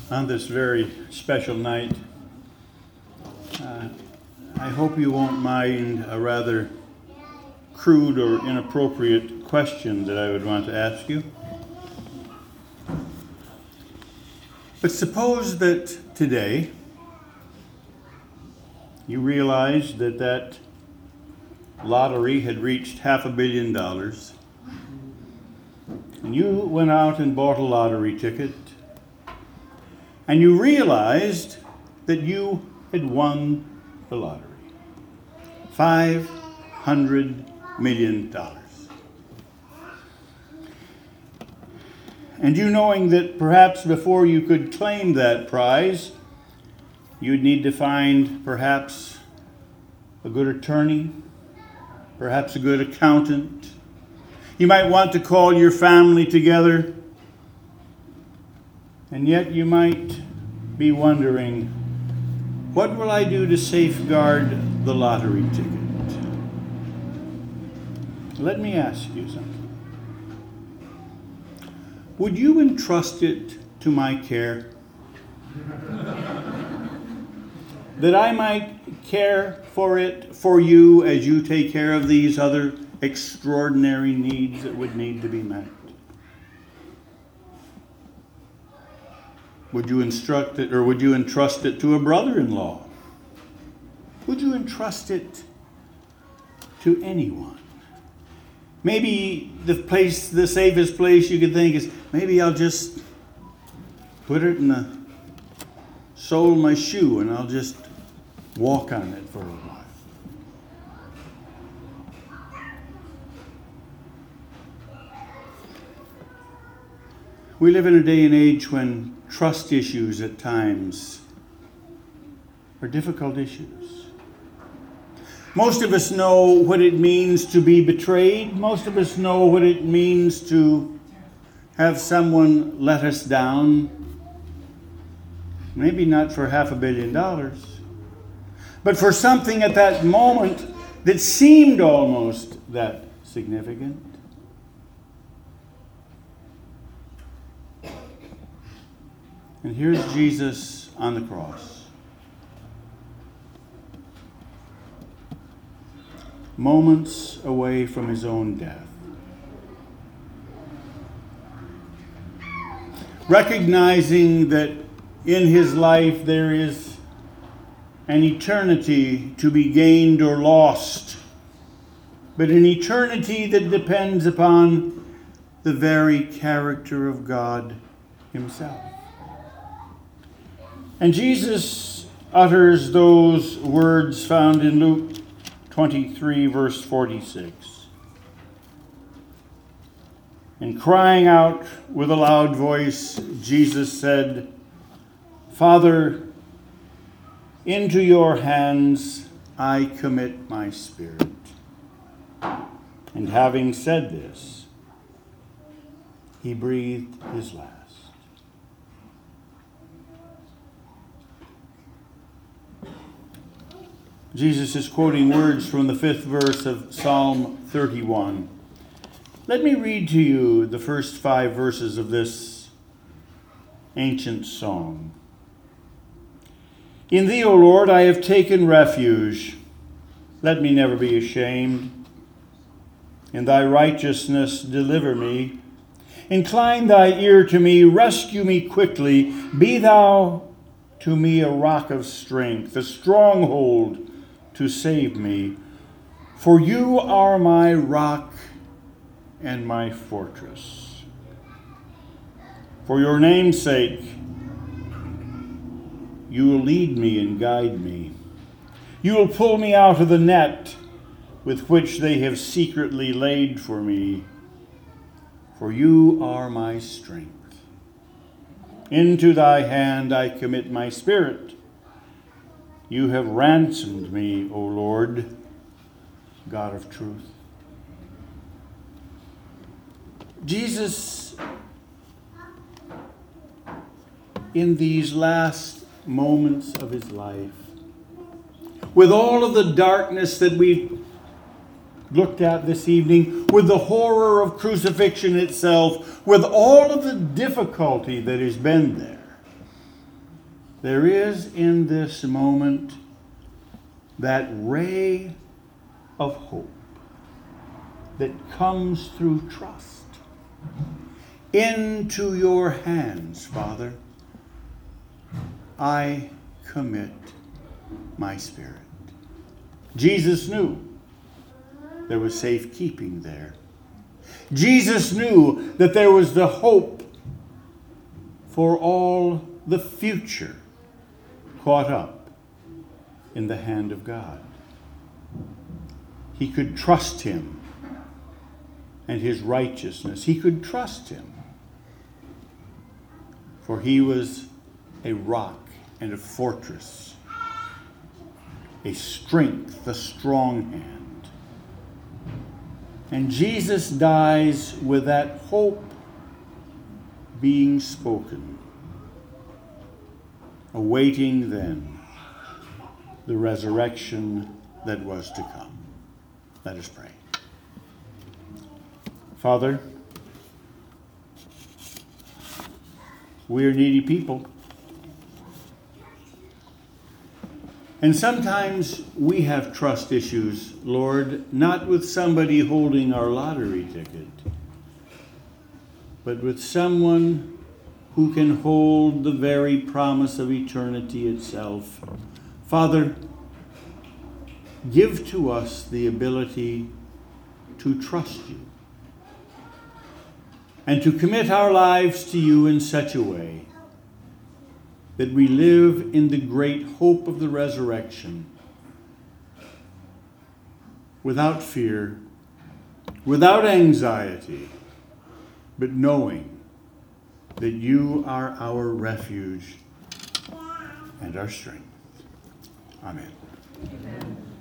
On this very special night, I hope you won't mind a rather crude or inappropriate question that I would want to ask you. But suppose that today you realized that lottery had reached $500 million, and you went out and bought a lottery ticket, and you realized that you had won the lottery. $500 million. And you knowing that perhaps before you could claim that prize, you'd need to find perhaps a good attorney, perhaps a good accountant. You might want to call your family together. And yet you might be wondering, what will I do to safeguard the lottery ticket? Let me ask you something. Would you entrust it to my care? That I might care for it for you as you take care of these other extraordinary needs that would need to be met? Would you instruct it, or would you entrust it to a brother-in-law? Would you entrust it to anyone? Maybe the safest place you could think is, maybe I'll just put it in the sole of my shoe and I'll just walk on it for a while. We live in a day and age when trust issues at times are difficult issues. Most of us know what it means to be betrayed. Most of us know what it means to have someone let us down. Maybe not for $500 million, but for something at that moment that seemed almost that significant. And here's Jesus on the cross. Moments away from his own death. Recognizing that in his life there is an eternity to be gained or lost, but an eternity that depends upon the very character of God himself. And Jesus utters those words found in Luke 23, verse 46. And crying out with a loud voice, Jesus said, "Father, into your hands I commit my spirit." And having said this, he breathed his last. Jesus is quoting words from the 5th verse of Psalm 31. Let me read to you the first 5 verses of this ancient song. In thee, O Lord, I have taken refuge. Let me never be ashamed. In thy righteousness deliver me. Incline thy ear to me, rescue me quickly. Be thou to me a rock of strength, a stronghold to save me. For you are my rock and my fortress. For your name's sake, you will lead me and guide me. You will pull me out of the net with which they have secretly laid for me. For you are my strength. Into thy hand I commit my spirit. You have ransomed me, O Lord, God of truth. Jesus, in these last moments of his life, with all of the darkness that we've looked at this evening, with the horror of crucifixion itself, with all of the difficulty that has been there, there is in this moment that ray of hope that comes through trust. Into your hands, Father, I commit my spirit. Jesus knew there was safekeeping there. Jesus knew that there was the hope for all the future caught up in the hand of God. He could trust him and his righteousness. He could trust him, for he was a rock and a fortress, a strength, a strong hand. And Jesus dies with that hope being spoken, awaiting then the resurrection that was to come. Let us pray. Father, we are needy people. And sometimes we have trust issues, Lord, not with somebody holding our lottery ticket, but with someone who can hold the very promise of eternity itself. Father, give to us the ability to trust you and to commit our lives to you in such a way that we live in the great hope of the resurrection, without fear, without anxiety, but knowing that you are our refuge and our strength. Amen. Amen.